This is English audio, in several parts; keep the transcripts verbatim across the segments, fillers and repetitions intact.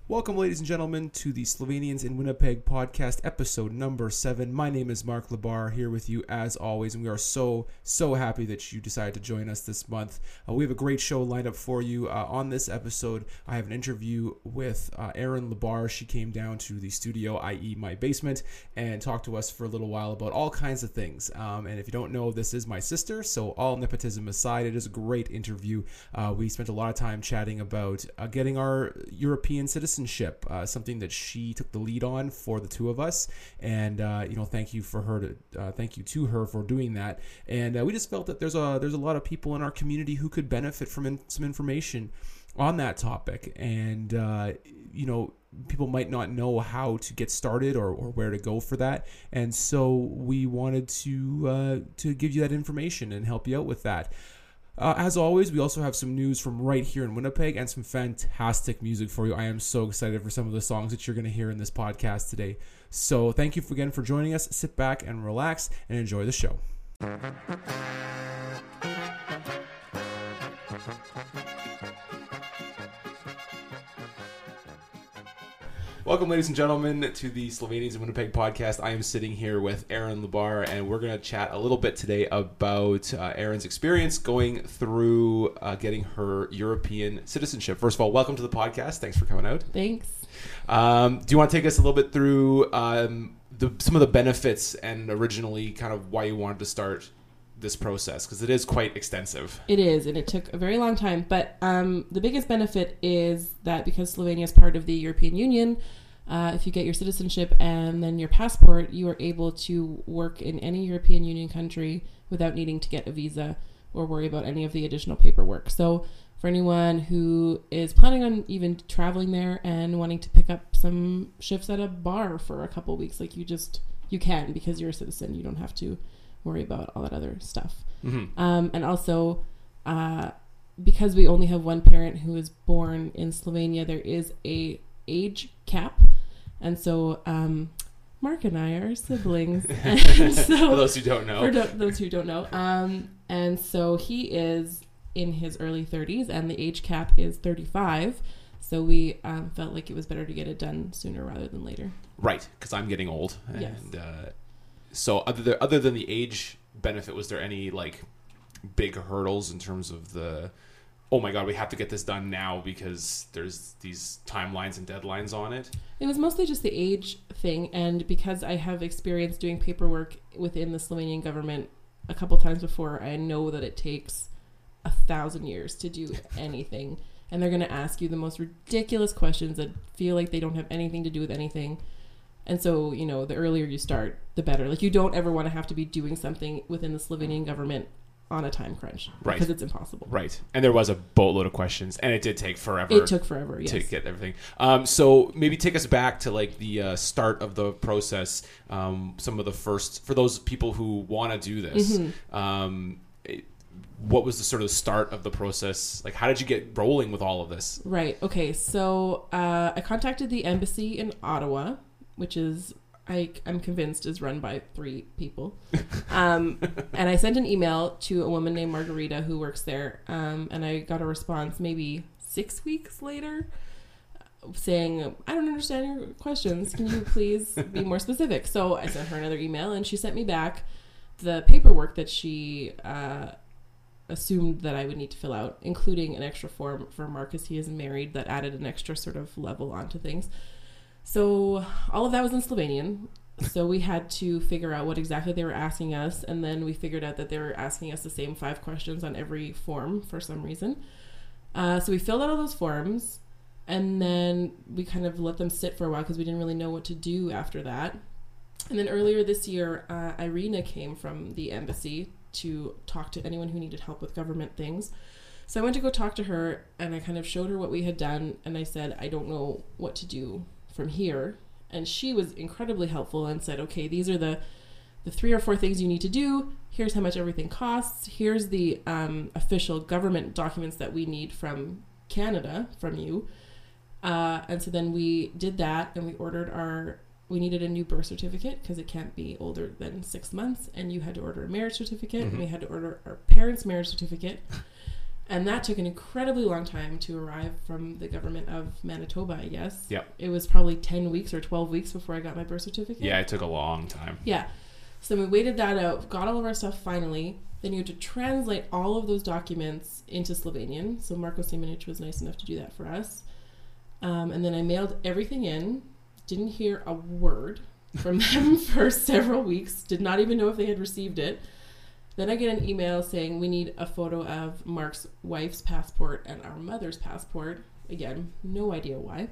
Welcome, ladies and gentlemen, to the Slovenians in Winnipeg podcast, episode number seven. My name is Mark Labar, here with you as always, and we are so, so happy that you decided to join us this month. Uh, we have a great show lined up for you. Uh, on this episode, I have an interview with uh, Erin Labar. She came down to the studio, that is my basement, and talked to us for a little while about all kinds of things. Um, and if you don't know, this is my sister, so all nepotism aside, it is a great interview. Uh, we spent a lot of time chatting about uh, getting our European citizenship. Uh, something that she took the lead on for the two of us, and uh, you know, thank you for her to uh, thank you to her for doing that. And uh, we just felt that there's a there's a lot of people in our community who could benefit from in, some information on that topic, and uh, you know, people might not know how to get started or, or where to go for that, and so we wanted to uh, to give you that information and help you out with that. Uh, as always, we also have some news from right here in Winnipeg and some fantastic music for you. I am so excited for some of the songs that you're going to hear in this podcast today. So thank you again for joining us. Sit back and relax and enjoy the show. Welcome, ladies and gentlemen, to the Slovenians in Winnipeg podcast. I am sitting here with Erin Labar, and we're going to chat a little bit today about uh, Erin's experience going through uh, getting her European citizenship. First of all, welcome to the podcast. Thanks for coming out. Thanks. Um, do you want to take us a little bit through um, the, some of the benefits and originally kind of why you wanted to start this process, because it is quite extensive. It is, and it took a very long time. But um, the biggest benefit is that because Slovenia is part of the European Union, uh, if you get your citizenship and then your passport, you are able to work in any European Union country without needing to get a visa or worry about any of the additional paperwork. So for anyone who is planning on even traveling there and wanting to pick up some shifts at a bar for a couple weeks, like you just, you can, because you're a citizen. You don't have to worry about all that other stuff. Mm-hmm. Um, and also, uh, because we only have one parent who is born in Slovenia, there is a age cap. And so um, Mark and I are siblings. And so, for those who don't know. For do- those who don't know. Um, and so he is in his early thirties, and the age cap is thirty-five. So we um, felt like it was better to get it done sooner rather than later. Right, because I'm getting old. Yes. And uh, so other than, other than the age benefit, was there any like big hurdles in terms of the, oh my God, we have to get this done now because there's these timelines and deadlines on it? It was mostly just the age thing. And because I have experience doing paperwork within the Slovenian government a couple times before, I know that it takes a thousand years to do anything. And they're going to ask you the most ridiculous questions that feel like they don't have anything to do with anything. And so, you know, the earlier you start, the better. Like, you don't ever want to have to be doing something within the Slovenian government on a time crunch. Right. Because it's impossible. Right. And there was a boatload of questions, and it did take forever. It took forever, yes. To get everything. Um, so maybe take us back to, like, the uh, start of the process. Um, some of the first, for those people who want to do this, mm-hmm. um, it, what was the sort of start of the process? Like, how did you get rolling with all of this? Right. Okay. So uh, I contacted the embassy in Ottawa, which is, I, I'm convinced, is run by three people. Um, and I sent an email to a woman named Margarita who works there. Um, and I got a response maybe six weeks later saying, I don't understand your questions. Can you please be more specific? So I sent her another email, and she sent me back the paperwork that she uh, assumed that I would need to fill out, including an extra form for Marcus. He is married, that added an extra sort of level onto things. So all of that was in Slovenian. So we had to figure out what exactly they were asking us. And then we figured out that they were asking us the same five questions on every form for some reason. Uh, so we filled out all those forms, and then we kind of let them sit for a while because we didn't really know what to do after that. And then earlier this year, uh, Irina came from the embassy to talk to anyone who needed help with government things. So I went to go talk to her, and I kind of showed her what we had done. And I said, I don't know what to do from here. And she was incredibly helpful and said, okay, these are the the three or four things you need to do. Here's how much everything costs. Here's the um, official government documents that we need from Canada, from you. Uh, and so then we did that, and we ordered our, we needed a new birth certificate because it can't be older than six months. And you had to order a marriage certificate, mm-hmm. and we had to order our parents' marriage certificate. And that took an incredibly long time to arrive from the government of Manitoba, I guess. Yep. It was probably ten weeks or twelve weeks before I got my birth certificate. Yeah, it took a long time. Yeah. So we waited that out, got all of our stuff finally. Then you had to translate all of those documents into Slovenian. So Marko Simonic was nice enough to do that for us. Um, and then I mailed everything in. Didn't hear a word from them for several weeks. Did not even know if they had received it. Then I get an email saying we need a photo of Mark's wife's passport and our mother's passport. Again, no idea why.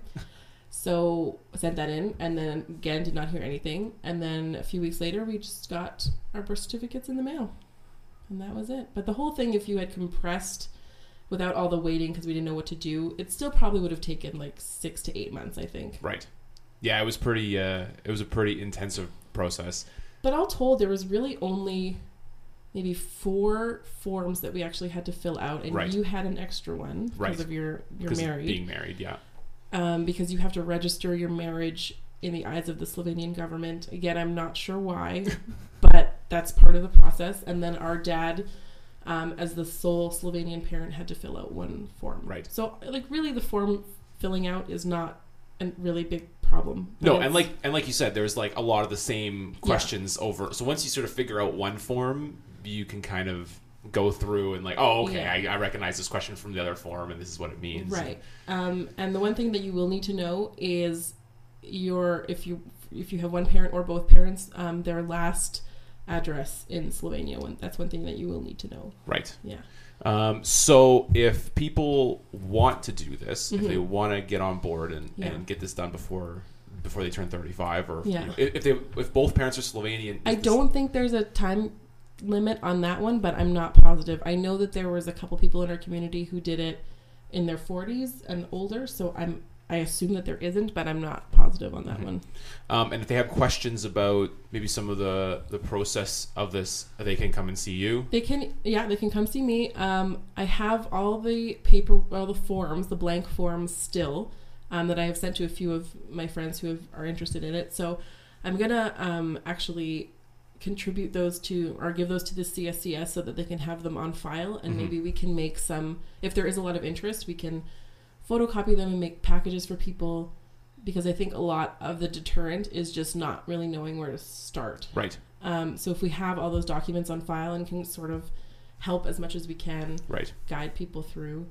So I sent that in, and then again did not hear anything. And then a few weeks later, we just got our birth certificates in the mail. And that was it. But the whole thing, if you had compressed without all the waiting because we didn't know what to do, it still probably would have taken like six to eight months, I think. Right. Yeah, it was pretty, uh, it was a pretty intensive process. But all told, there was really only maybe four forms that we actually had to fill out, and right. you had an extra one because right. of your you're because married. Of being married, yeah. Um, because you have to register your marriage in the eyes of the Slovenian government. Again, I'm not sure why, but that's part of the process. And then our dad, um, as the sole Slovenian parent, had to fill out one form. Right. So, like, really, the form filling out is not a really big problem. No, and like and like you said, there's like a lot of the same questions yeah. over. So once you sort of figure out one form, you can kind of go through and like, oh, okay, yeah. I, I recognize this question from the other form, and this is what it means. Right. Um, and the one thing that you will need to know is your if you if you have one parent or both parents, um, their last address in Slovenia. One, that's one thing that you will need to know. Right. Yeah. Um, so if people want to do this, Mm-hmm. if they want to get on board and, Yeah. and get this done before before they turn thirty-five, or Yeah. you know, if, if they if both parents are Slovenian, I this, don't think there's a time limit on that one, but I'm not positive. I know that there was a couple people in our community who did it in their forties and older, so I'm I assume that there isn't, but I'm not positive on that mm-hmm. one. Um, and if they have questions about maybe some of the, the process of this, they can come and see you. They can, yeah, they can come see me. Um, I have all the paper, all the forms, the blank forms still, um, that I have sent to a few of my friends who have, are interested in it. So I'm gonna um, actually contribute those to, or give those to the C S C S so that they can have them on file, and mm-hmm. maybe we can make some. If there is a lot of interest, we can photocopy them and make packages for people, because I think a lot of the deterrent is just not really knowing where to start. Right. Um, so if we have all those documents on file and can sort of help as much as we can, right. guide people through.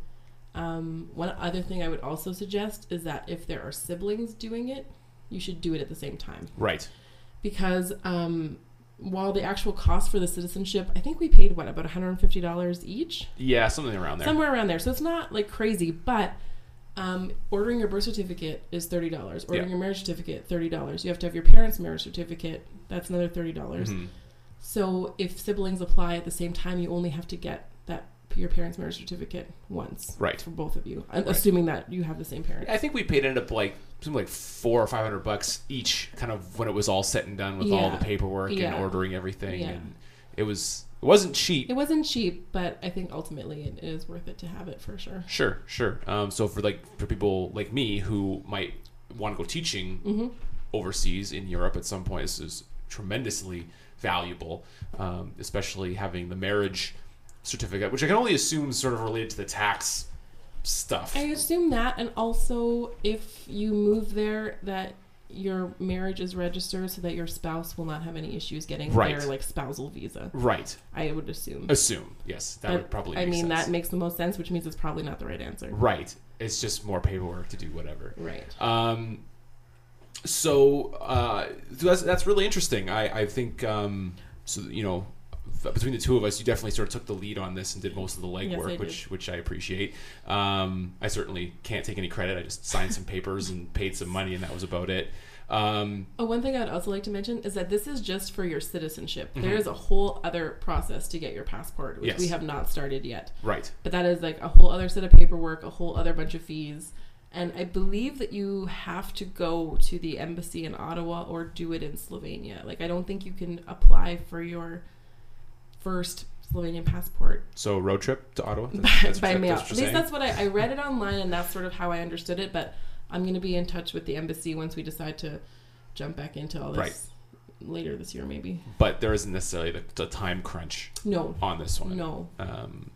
Um, one other thing I would also suggest is that if there are siblings doing it, you should do it at the same time. Right. Because um, while the actual cost for the citizenship, I think we paid, what, about one hundred fifty dollars each? Yeah, something around there. Somewhere around there. So it's not like crazy, but Um, ordering your birth certificate is thirty dollars. Ordering yeah. your marriage certificate, thirty dollars. You have to have your parents' marriage certificate. That's another thirty dollars. Mm-hmm. So if siblings apply at the same time, you only have to get that your parents' marriage certificate once. Right. For both of you. Right. Assuming that you have the same parents. I think we paid end up like something like four or five hundred bucks each, kind of when it was all said and done with yeah. all the paperwork yeah. and ordering everything. Yeah. And it was it wasn't cheap. It wasn't cheap, but I think ultimately it is worth it to have it for sure. Sure, sure. Um, so for like for people like me who might want to go teaching mm-hmm. overseas in Europe at some point, this is tremendously valuable, um, especially having the marriage certificate, which I can only assume is sort of related to the tax stuff. I assume that, and also if you move there, that your marriage is registered so that your spouse will not have any issues getting right. their like spousal visa. Right. I would assume. Assume, yes. That but, would probably make I mean, sense. that makes the most sense, which means it's probably not the right answer. Right. It's just more paperwork to do whatever. Right. Um, so uh, that's, that's really interesting. I, I think, um, so you know, between the two of us, you definitely sort of took the lead on this and did most of the legwork, yes, which which I appreciate. Um, I certainly can't take any credit. I just signed some papers and paid some money, and that was about it. Um, oh, one thing I'd also like to mention is that this is just for your citizenship. Mm-hmm. There is a whole other process to get your passport, which yes. we have not started yet. Right. But that is like a whole other set of paperwork, a whole other bunch of fees. And I believe that you have to go to the embassy in Ottawa or do it in Slovenia. Like, I don't think you can apply for your first Slovenian passport. So road trip to Ottawa? By, that's by what, mail. that's At least that's what I, I read it online, and that's sort of how I understood it. But I'm going to be in touch with the embassy once we decide to jump back into all this right. later this year, maybe. But there isn't necessarily the, the time crunch no. on this one. No. Um,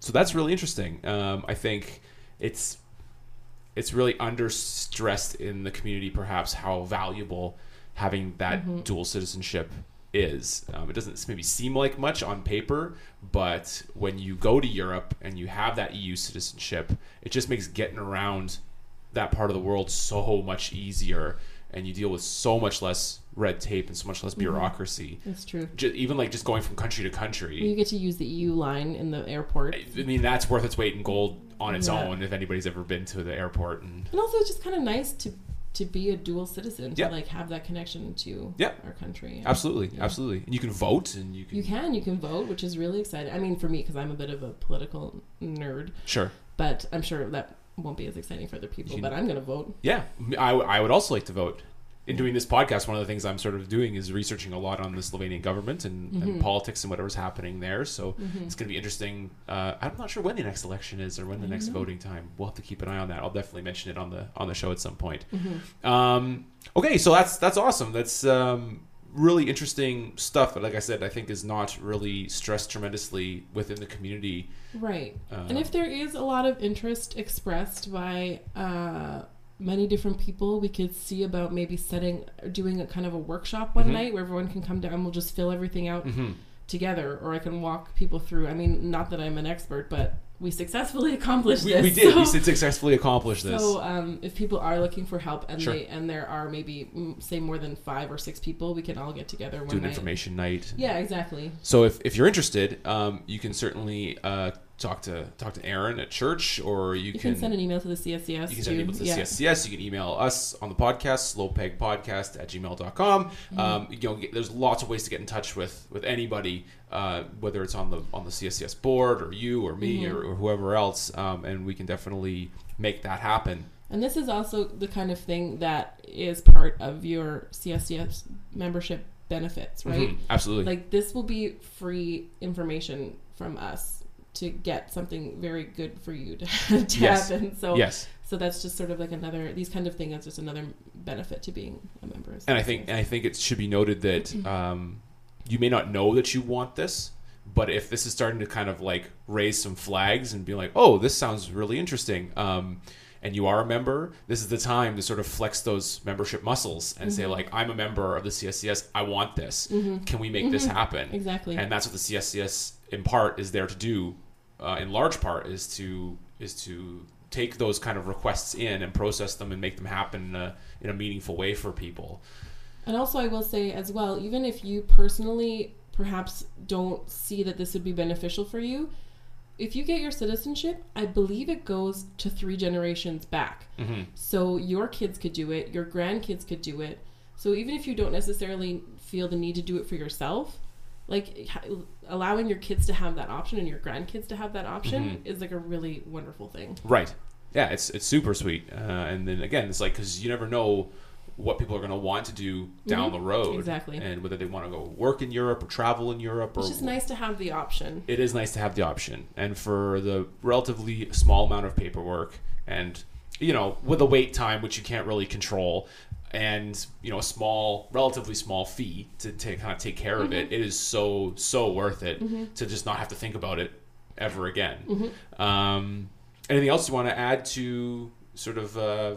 so that's really interesting. Um, I think it's it's really under stressed in the community, perhaps, how valuable having that mm-hmm. dual citizenship is. Um, it doesn't maybe seem like much on paper, but when you go to Europe and you have that E U citizenship, it just makes getting around that part of the world so much easier, and you deal with so much less red tape and so much less bureaucracy. Mm-hmm. That's true. Just, even like just going from country to country. You get to use the E U line in the airport. I mean, that's worth its weight in gold on its yeah. own if anybody's ever been to the airport. And, and also, it's just kind of nice to to be a dual citizen, to yeah. like have that connection to yeah. our country. And, absolutely, yeah. absolutely. And you can vote, and you can you can you can vote, which is really exciting. I mean, for me, because I'm a bit of a political nerd. Sure. But I'm sure that won't be as exciting for other people. Can, but I'm going to vote. Yeah, I, I would also like to vote. In doing this podcast, one of the things I'm sort of doing is researching a lot on the Slovenian government and, mm-hmm. and politics and whatever's happening there. So mm-hmm. it's going to be interesting. Uh, I'm not sure when the next election is or when the next know. voting time. We'll have to keep an eye on that. I'll definitely mention it on the on the show at some point. Mm-hmm. Um, okay, so that's that's awesome. That's um, really interesting stuff. But like I said, I think is not really stressed tremendously within the community. Right. Uh, and if there is a lot of interest expressed by uh, many different people, we could see about maybe setting, doing a kind of a workshop one mm-hmm. night where everyone can come down. We'll just fill everything out mm-hmm. together, or I can walk people through. I mean, not that I'm an expert, but we successfully accomplished we, this. We did. So, we successfully accomplished this. So um, if people are looking for help and sure. they and there are maybe mm, say more than five or six people, we can all get together one Do an night. information night. Yeah, exactly. So if, if you're interested, um, you can certainly uh, talk to talk to Aaron at church, or you, you can, can send an email to the C S C S. You can send an email to the yeah. C S C S. You can email us on the podcast, slowpegpodcast at gmail dot com. Mm-hmm. Um, you know, there's lots of ways to get in touch with with anybody, uh, whether it's on the on the C S C S board or you or me mm-hmm. or, or whoever else, um, and we can definitely make that happen. And this is also the kind of thing that is part of your C S C S membership benefits, right? Mm-hmm. Absolutely. Like this will be free information from us to get something very good for you to, to yes. happen. So yes. So that's just sort of like another, these kind of things, that's just another benefit to being a member. Of and I think and I think it should be noted that um, you may not know that you want this, but if this is starting to kind of like raise some flags and be like, oh, this sounds really interesting, um, and you are a member, this is the time to sort of flex those membership muscles and mm-hmm. say like, I'm a member of the C S C S, I want this. Mm-hmm. Can we make mm-hmm. this happen? Exactly. And that's what the C S C S in part is there to do. Uh, in large part is to is to take those kind of requests in and process them and make them happen in a, in a meaningful way for people. And also I will say as well, even if you personally perhaps don't see that this would be beneficial for you, if you get your citizenship, I believe it goes to three generations back. Mm-hmm. So your kids could do it, your grandkids could do it. So even if you don't necessarily feel the need to do it for yourself, like allowing your kids to have that option and your grandkids to have that option mm-hmm. is like a really wonderful thing. Right. Yeah, it's it's super sweet. Uh, and then again, it's like, because you never know what people are going to want to do down mm-hmm. the road. Exactly. And whether they want to go work in Europe or travel in Europe. Or, it's just nice to have the option. It is nice to have the option. And for the relatively small amount of paperwork and, you know, with a wait time, which you can't really control, and, you know, a small, relatively small fee to, to kind of take care mm-hmm. of it, it is so, so worth it mm-hmm. to just not have to think about it ever again. Mm-hmm. Um, anything else you want to add to sort of uh,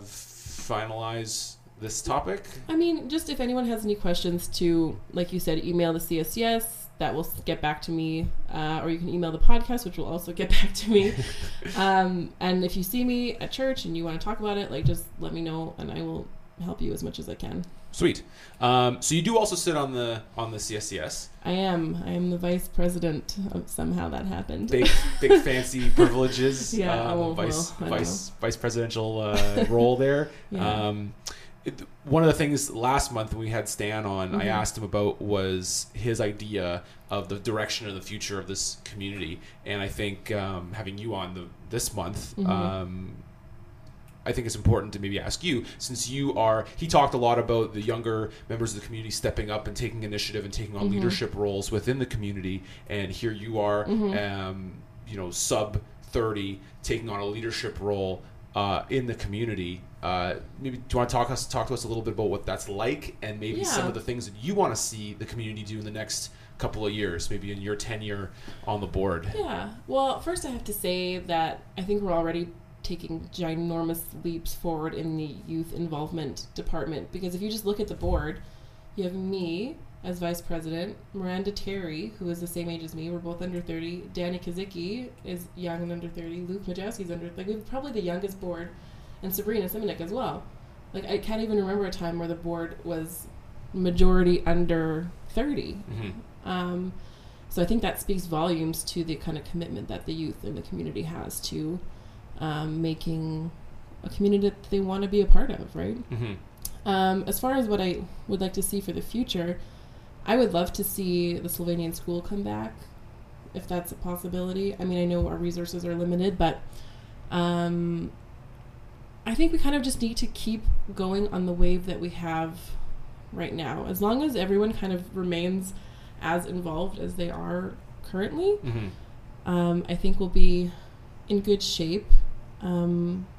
finalize this topic? I mean, just if anyone has any questions to, like you said, email the C S C S. That will get back to me, uh, or you can email the podcast, which will also get back to me. um, and if you see me at church and you want to talk about it, like just let me know, and I will help you as much as I can. Sweet. Um, so you do also sit on the on the C S C S. I am. I am the vice president. Of, somehow that happened. Big, big fancy privileges. Yeah. Um, oh, vice well, vice vice presidential uh, role there. Yeah. Um, it, one of the things last month when we had Stan on, mm-hmm. I asked him about was his idea of the direction of the future of this community, and I think um, having you on the this month. Mm-hmm. Um, I think it's important to maybe ask you, since you are, he talked a lot about the younger members of the community stepping up and taking initiative and taking on mm-hmm. leadership roles within the community. And here you are, mm-hmm. um, you know, sub thirty, taking on a leadership role uh, in the community. uh, maybe do you want to talk us talk to us a little bit about what that's like, and maybe Yeah. some of the things that you want to see the community do in the next couple of years, maybe in your tenure on the board? Yeah. Well, first I have to say that I think we're already taking ginormous leaps forward in the youth involvement department, because if you just look at the board, you have me as vice president, Miranda Terry, who is the same age as me, we're both under thirty, Danny Kazicki is young and under thirty, Luke Majewski's under, like, we're probably the youngest board, and Sabrina Simonik as well. Like, I can't even remember a time where the board was majority under thirty. Mm-hmm. Um, so I think that speaks volumes to the kind of commitment that the youth in the community has to um, making a community that they want to be a part of, right? Mm-hmm. Um, as far as what I would like to see for the future, I would love to see the Slovenian school come back, if that's a possibility. I mean, I know our resources are limited, but um, I think we kind of just need to keep going on the wave that we have right now. As long as everyone kind of remains as involved as they are currently, Mm-hmm. um, I think we'll be in good shape. Um,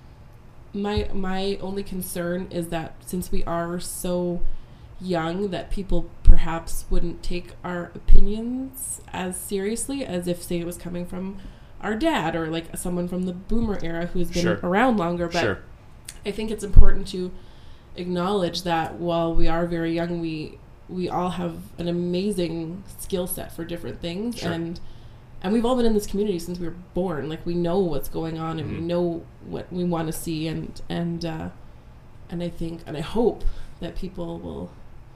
my my only concern is that since we are so young, that people perhaps wouldn't take our opinions as seriously as if, say, it was coming from our dad or like someone from the boomer era who's been Sure. around longer. But Sure. I think it's important to acknowledge that while we are very young, we we all have an amazing skill set for different things. Sure. and and we've all been in this community since we were born. Like, we know what's going on, and Mhm. we know what we want to see, and and uh, and I think and I hope that people will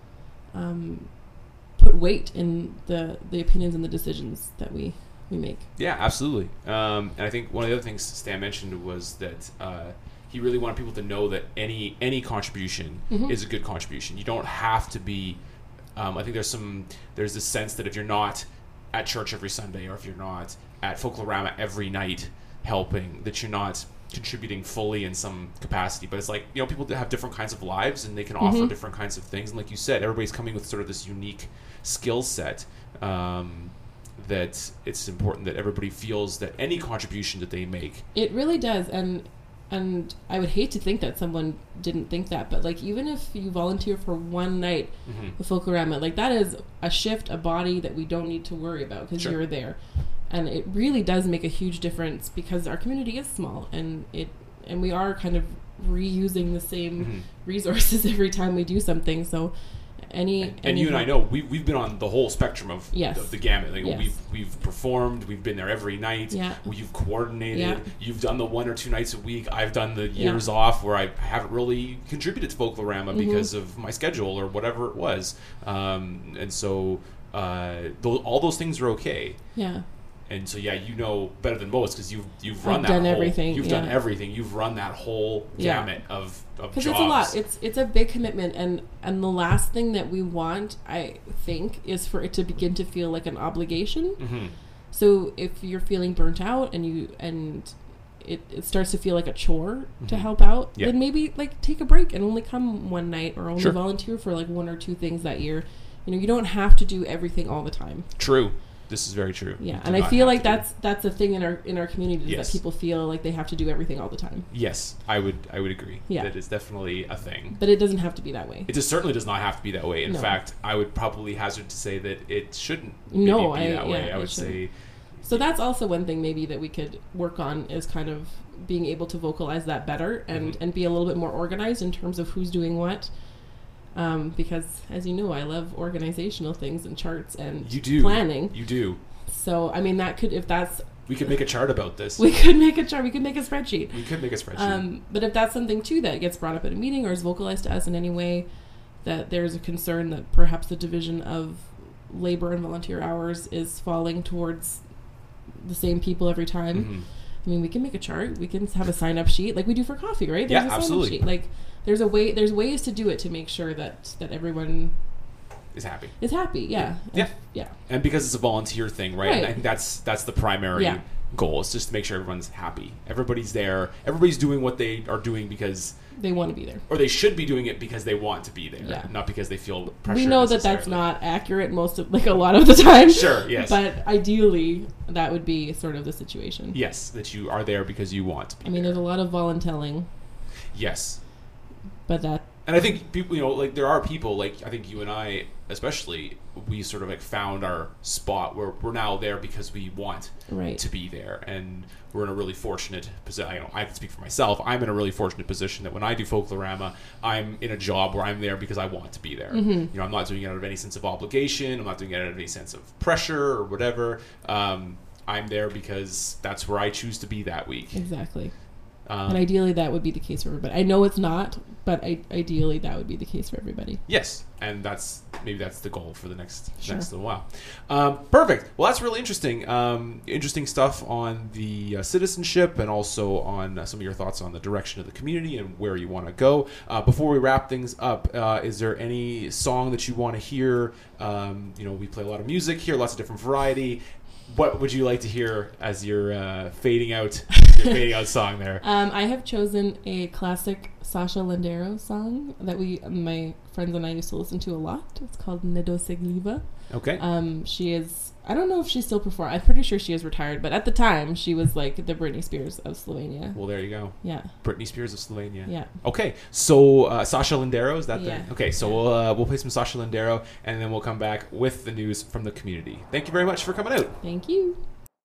um, put weight in the the opinions and the decisions that we we make. Yeah, absolutely. Um, and I think one of the other things Stan mentioned was that uh, he really wanted people to know that any any contribution Mhm. is a good contribution. You don't have to be. Um, I think there's some there's this sense that if you're not at church every Sunday, or if you're not at Folklorama every night helping, that you're not contributing fully in some capacity. But it's like, you know, people have different kinds of lives, and they can offer Mhm. different kinds of things. And like you said, everybody's coming with sort of this unique skill set. Um, that it's important that everybody feels that any contribution that they make. It really does, and and I would hate to think that someone didn't think that, but like, even if you volunteer for one night Mm-hmm. with Folklorama, like, that is a shift, a body that we don't need to worry about because Sure. you're there, and it really does make a huge difference because our community is small, and it and we are kind of reusing the same Mm-hmm. resources every time we do something. So any And, any you and I help- know we've, we've been on the whole spectrum of Yes. the, the gamut. Like, Yes. We've we've performed, we've been there every night. Yeah. You've coordinated. Yeah. You've done the one or two nights a week. I've done the Yeah. years off where I haven't really contributed to Folklorama Mhm. because of my schedule or whatever it was. Um, and so uh, those, all those things are okay. yeah. And so, yeah, you know better than most because you've you've run I've that done whole, everything, You've yeah. done everything. You've run that whole Yeah. gamut of of Because jobs. it's a lot. It's it's a big commitment, and and the last thing that we want, I think, is for it to begin to feel like an obligation. Mm-hmm. So if you're feeling burnt out and you and it, it starts to feel like a chore to Mhm. help out, Yeah. then maybe like take a break and only come one night, or only Sure. volunteer for like one or two things that year. You know, you don't have to do everything all the time. True. This is very true. Yeah, You do and I not feel have like to do- that's that's a thing in our in our community, is Yes. that people feel like they have to do everything all the time. Yes, I would. I would agree. Yeah. That is definitely a thing. But it doesn't have to be that way. It just certainly does not have to be that way. In No. fact, I would probably hazard to say that it shouldn't No, maybe be I- that way. yeah, I it would say, So that's also one thing maybe that we could work on, is kind of being able to vocalize that better and, Mhm. and be a little bit more organized in terms of who's doing what. Um, because, as you know, I love organizational things and charts and you do planning. You do. So, I mean, that could, if that's, We could make a chart about this. we could make a chart, we could make a spreadsheet. We could make a spreadsheet. Um, but if that's something, too, that gets brought up at a meeting or is vocalized to us in any way, that there's a concern that perhaps the division of labor and volunteer hours is falling towards the same people every time. Mhm. I mean, we can make a chart. We can have a sign-up sheet like we do for coffee, right? There's Yeah, a sign-up absolutely. sheet. Like, there's a way. There's ways to do it to make sure that that everyone Is happy. is happy. Yeah. Yeah. And- yeah. And because it's a volunteer thing, right? And Right. I think that's that's the primary Yeah. goal. Is just to make sure everyone's happy. Everybody's there. Everybody's doing what they are doing because, They want to be there. or they should be doing it because they want to be there, Yeah. not because they feel pressure. We know that that's necessarily. not accurate most of like a lot of the time. Sure. Yes. But ideally, that would be sort of the situation. Yes, that you are there because you want to be I mean, there. there's a lot of voluntelling. Yes. But that And I think people, you know, like there are people like I think you and I, especially, we sort of like found our spot where we're now there because we want right. to be there, and we're in a really fortunate position. You know, I can speak for myself. I'm in a really fortunate position that when I do Folklorama, I'm in a job where I'm there because I want to be there. Mm-hmm. You know, I'm not doing it out of any sense of obligation. I'm not doing it out of any sense of pressure or whatever. Um, I'm there because that's where I choose to be that week. Exactly. Um, and ideally that would be the case for everybody. I know it's not, but I, ideally that would be the case for everybody. Yes, and that's maybe that's the goal for the next Sure. next little while. Um, perfect. Well, that's really interesting. Um, interesting stuff on the uh, citizenship, and also on uh, some of your thoughts on the direction of the community and where you want to go. Uh, before we wrap things up, uh, is there any song that you want to hear? Um, you know, we play a lot of music here, lots of different variety. What would you like to hear as you're uh, fading out your fading out song there? Um, I have chosen a classic Sasha Lindero song that we, my friends and I used to listen to a lot. It's called Nedosegliva. Okay. Um, she is, I don't know if she still performs. I'm pretty sure she is retired, but at the time she was like the Britney Spears of Slovenia. Well, there you go. Yeah. Britney Spears of Slovenia. Yeah. Okay, so uh, Sasha Lindero, is that Yeah. the okay? So we'll uh, we'll play some Sasha Lindero, and then we'll come back with the news from the community. Thank you very much for coming out. Thank you.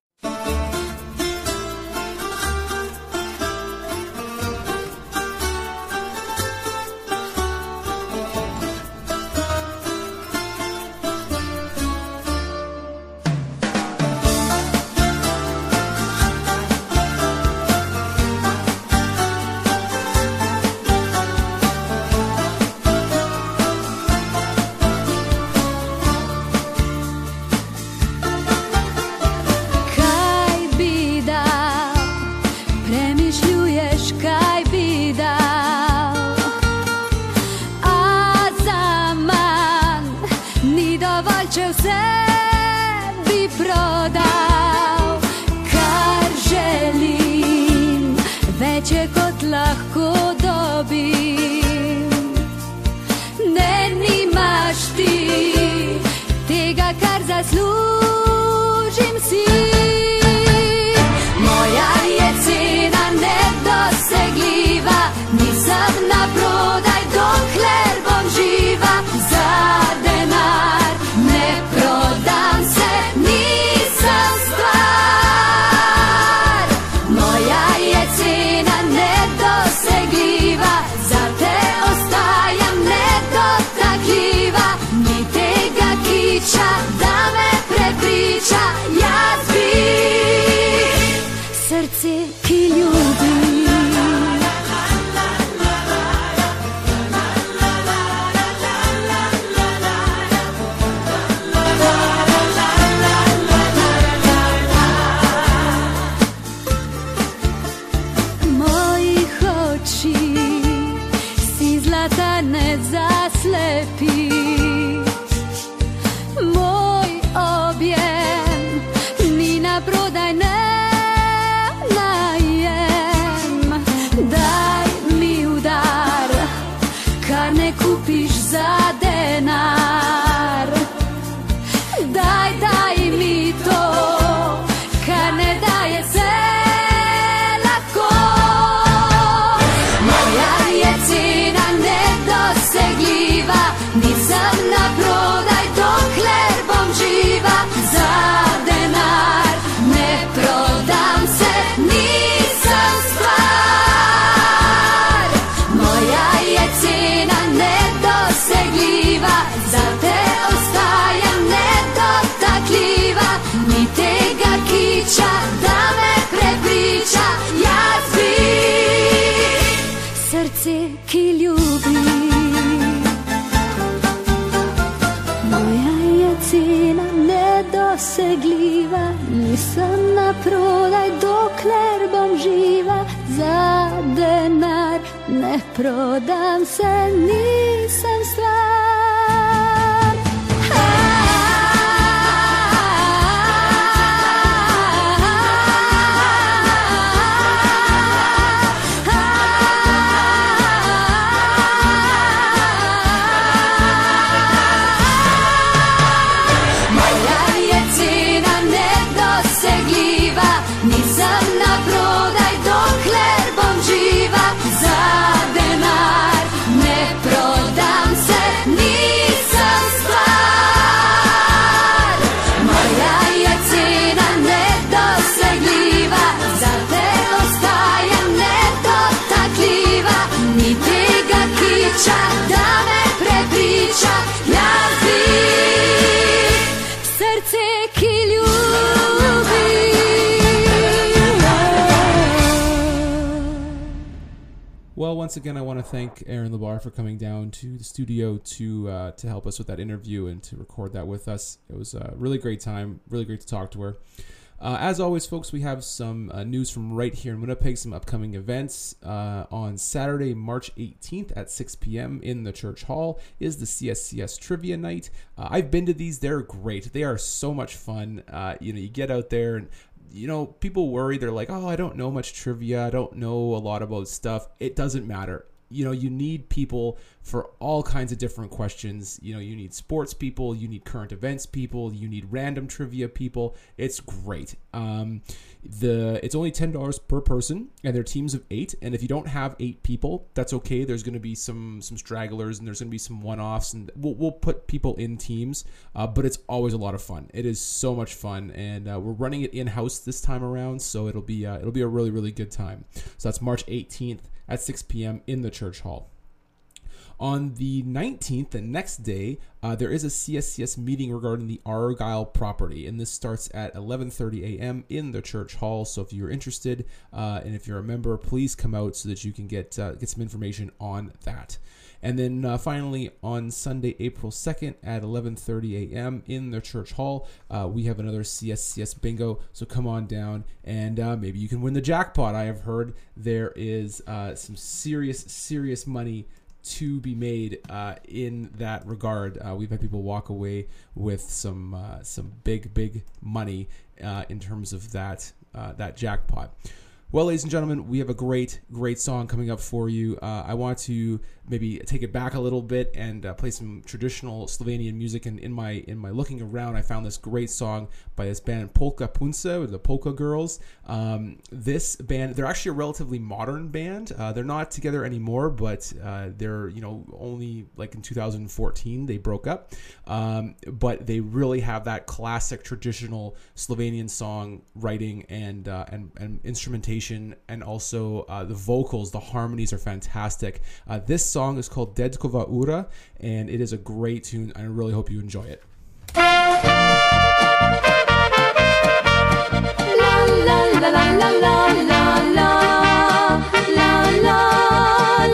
Zaslužim si, moja je cena nedosegljiva, nisam na prodaj dokler bom živa, za denar ne prodam se, nisam stvar. Moja je cena nedosegljiva, za te ostajam nedotakljiva, ni tega kiča da me prepriča, jaz bi srce, ki ljubi. Mojih oči si zlata ne zaslepi, moj objem ni na prodaj, ne najem. Daj mi udar, kar ne kupiš za denar. Daj, daj mi to, kar ne daje se lahko. Moja je cena nedosegljiva, nisem na prodaj dokler bom živa, za denar ne prodam se, nisem stvar. Moja je cena nedosegljiva, za te ostajam nedotakljiva, ni tega kiča da me prepriča, jaz bi srce, ki ljubi. Moja je cena nedosegljiva, nisem na prodaj dokler bom živa, za denar ne prodam se, nisem stvar. Moja je cena nedosegljiva, nisem na prodaj dokler bom živa, za once again, I want to thank Aaron LeBar for coming down to the studio to uh, to help us with that interview and to record that with us. It was a really great time, really great to talk to her. Uh, as always, folks, we have some uh, news from right here in Winnipeg, some upcoming events. Uh, on Saturday, March eighteenth at six p.m. in the Church Hall is the C S C S Trivia Night. Uh, I've been to these. They're great. They are so much fun. Uh, you know, you get out there and, you know, people worry. They're like, oh, I don't know much trivia. I don't know a lot about stuff. It doesn't matter. You know, you need people for all kinds of different questions. You know, you need sports people, you need current events people, you need random trivia people. It's great. Um, the it's only ten dollars per person, and they're teams of eight. And if you don't have eight people, that's okay. There's going to be some some stragglers, and there's going to be some one-offs, and we'll, we'll put people in teams. Uh, but it's always a lot of fun. It is so much fun, and uh, we're running it in-house this time around, so it'll be uh, it'll be a really really good time. So that's March eighteenth at six p.m. in the Church Hall. On the nineteenth, the next day, uh, there is a C S C S meeting regarding the Argyle property, and this starts at eleven thirty a.m. in the Church Hall. So if you're interested, uh, and if you're a member, please come out so that you can get uh, get some information on that. And then uh, finally, on Sunday, April second at eleven thirty a.m. in the Church Hall, uh, we have another C S C S bingo. So come on down, and uh, maybe you can win the jackpot. I have heard there is uh, some serious, serious money to be made uh, in that regard. Uh, we've had people walk away with some uh, some big, big money uh, in terms of that uh, that jackpot. Well, ladies and gentlemen, we have a great, great song coming up for you. Uh, I want to maybe take it back a little bit and uh, play some traditional Slovenian music. And in my in my looking around, I found this great song by this band Polka Punce, or the Polka Girls. Um, this band, they're actually a relatively modern band. Uh, they're not together anymore, but uh, they're, you know, only like in two thousand fourteen they broke up. Um, but they really have that classic traditional Slovenian song writing and uh, and and instrumentation. And also uh, the vocals, the harmonies are fantastic. Uh, this song is called Dedkova Ura, and it is a great tune. I really hope you enjoy it. La la la la la la la la la la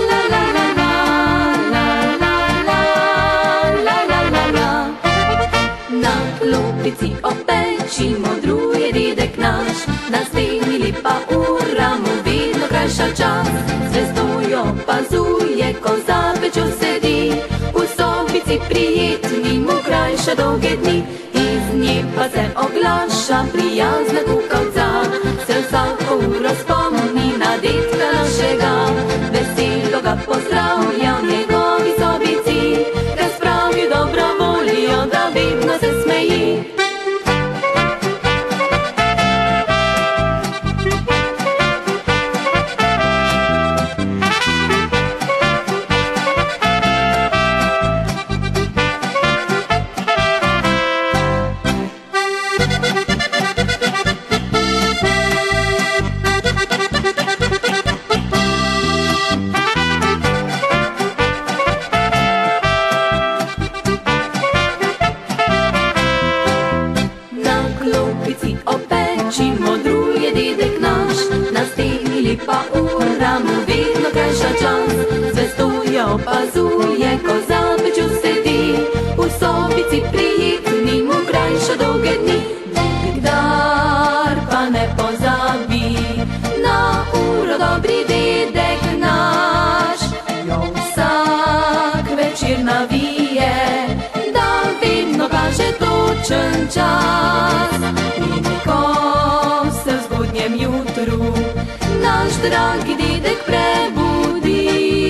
la. Na klopici opeči modruje dedek naš, na steni lepa ura mu vedno krajša čas. Zvezdojo opazuje, ko za pečjo sedi, v sobici prijetni mu krajša dolge dni. Iz nje pa se oglaša prijazna kukavca, se vsako uro spomni na dedka našega. Veselo ga pozdravlja v njegovi sobici, ga spravi dobro voljo, da vedno se smeji. Opazuje, ko za pečjo sedi, v sobici prijetni mu krajša dolge dni. Nikdar pa ne pozabi na uro, dobri dedek naš. Jo vsak večer navije, da vedno kaže točen čas. In ko se v zgodnjem jutru naš dragi dedek prebudi,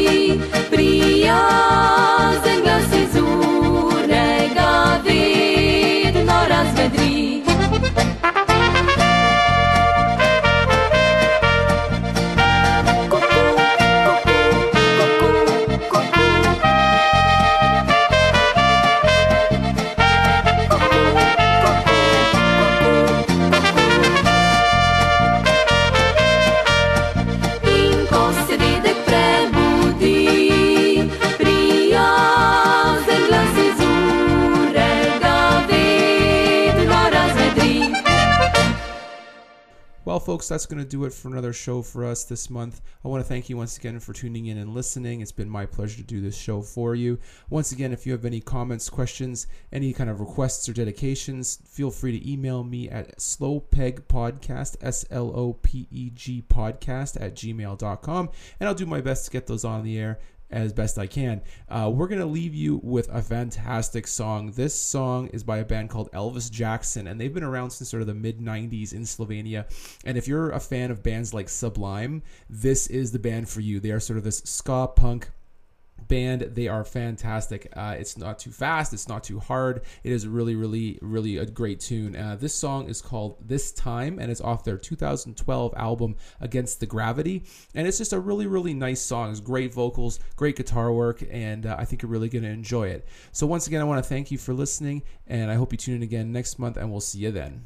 prijazen glas iz ure ga vedno razvedri. Kuku, kuku, kuku, kuku. In ko Well, folks, that's going to do it for another show for us this month. I want to thank you once again for tuning in and listening. It's been my pleasure to do this show for you. Once again, if you have any comments, questions, any kind of requests or dedications, feel free to email me at slowpegpodcast, S L O P E G podcast at gmail dot com, and I'll do my best to get those on the air as best I can. Uh, we're going to leave you with a fantastic song. This song is by a band called Elvis Jackson, and they've been around since sort of the mid nineties in Slovenia. And if you're a fan of bands like Sublime, this is the band for you. They are sort of this ska punk band. They are fantastic. Uh, it's not too fast. It's not too hard. It is really, really, really a great tune. Uh, this song is called This Time, and it's off their two thousand twelve album Against the Gravity. And it's just a really, really nice song. It's great vocals, great guitar work, and uh, I think you're really going to enjoy it. So once again, I want to thank you for listening, and I hope you tune in again next month, and we'll see you then.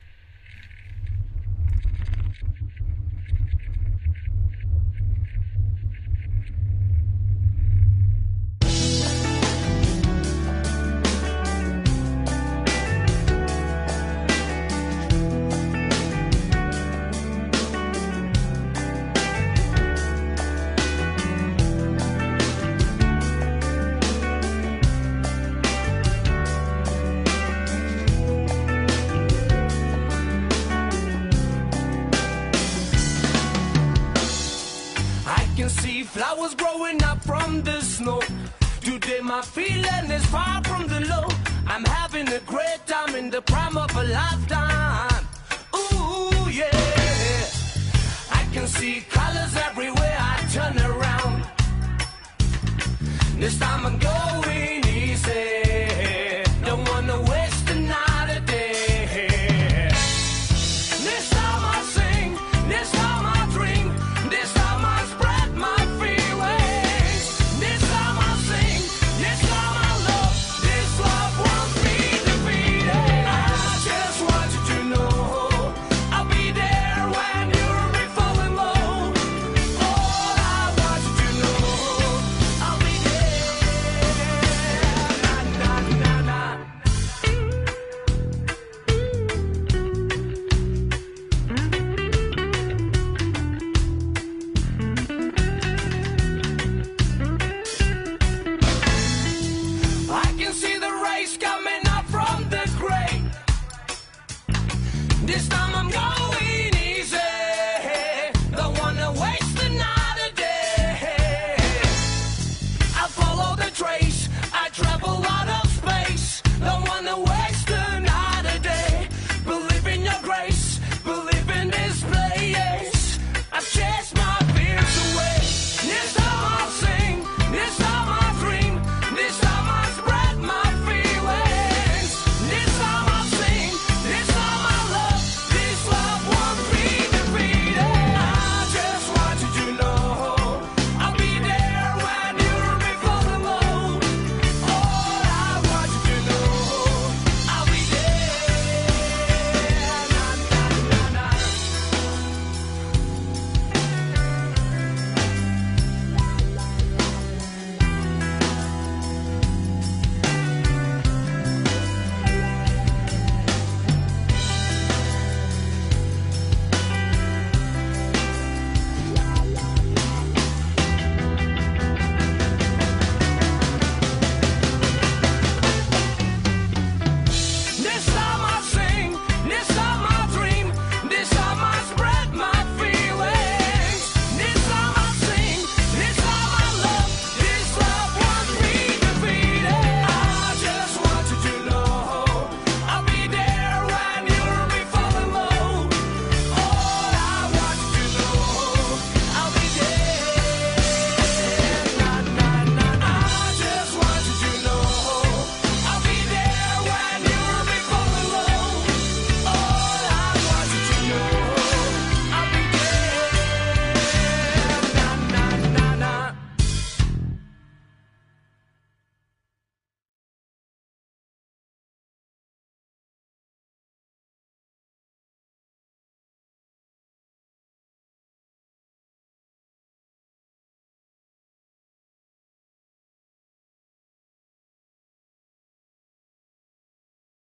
Flowers growing up from the snow. Today my feeling is far from the low. I'm having a great time in the prime of a lifetime. Ooh, yeah. I can see colors everywhere I turn around. This time I'm going easy.